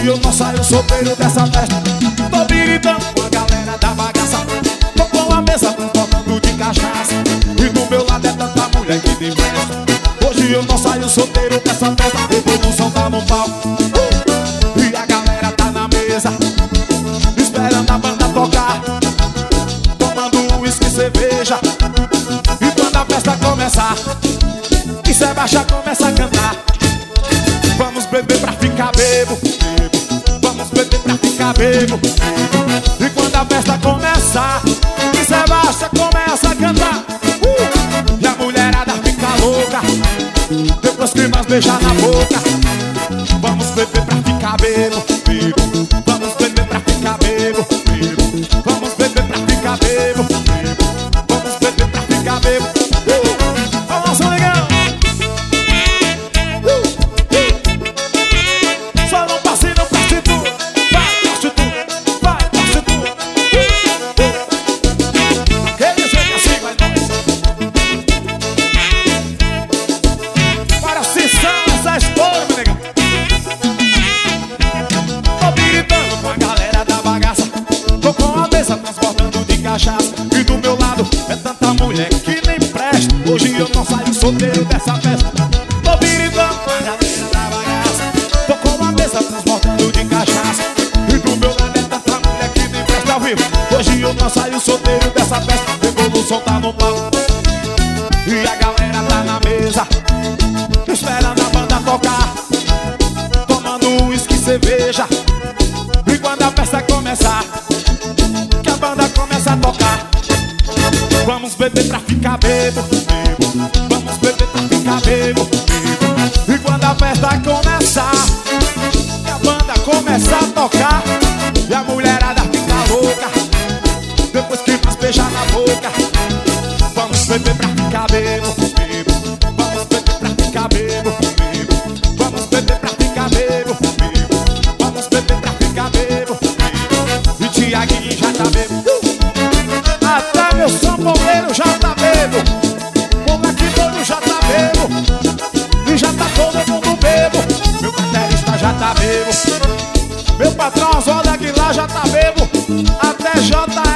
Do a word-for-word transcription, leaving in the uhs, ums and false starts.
Hoje eu não saio solteiro dessa festa. Tô gritando com a galera da bagaça. Tô com a mesa transbordando de cachaça. E do meu lado é tanta mulher que tem festa. Hoje eu não saio solteiro dessa festa. Revolução tá no palco, uh! E a galera tá na mesa, esperando a banda tocar, tomando uísque e cerveja. E quando a festa começar, e cê baixa começa a cantar. Vamos beber pra ficar bebo, bebo. Vamos beber pra ficar bebo, bebo. E quando a festa começar, e cê baixa começa a cantar, uh! E a mulherada fica louca, depois que mais beijar na boca. Vamos beber pra ficar bebo, bebo. Vamos beber pra ficar bebo, bebo. Vamos beber pra ficar bebo, bebo. Vamos beber pra ficar bebo, uh! Vamos, legal! E do meu lado é tanta mulher que nem presta. Hoje eu não saio solteiro dessa festa. Tô viritando com a galera da bagaça. Tô com a mesa transbordando de cachaça. E do meu lado é tanta mulher que nem presta ao vivo. Hoje eu não saio solteiro dessa festa. Revolução tá no palco, e a galera tá na mesa, esperando a banda tocar, tomando uísque e cerveja. E quando a festa começar, que a banda começa a tocar, vamos beber pra ficar bebo, bebo. Vamos beber pra ficar bebo, bebo. E quando a festa começar, que a banda começa a tocar, e a mulherada fica louca, depois que nós beijar na boca. Vamos beber pra ficar bebo, bebo. Vamos beber pra ficar bebo, bebo. Vamos beber pra ficar bebo, bebo. Vamos beber pra ficar bebo, bebo. E Tiaguinho já tá bebo, até meu sanfoneiro já tá bebo, o Black Doido já tá bebo, e já tá todo mundo bebo. Meu baterista já tá bebo, meu patrão Oswaldo Aguilar já tá bebo, até J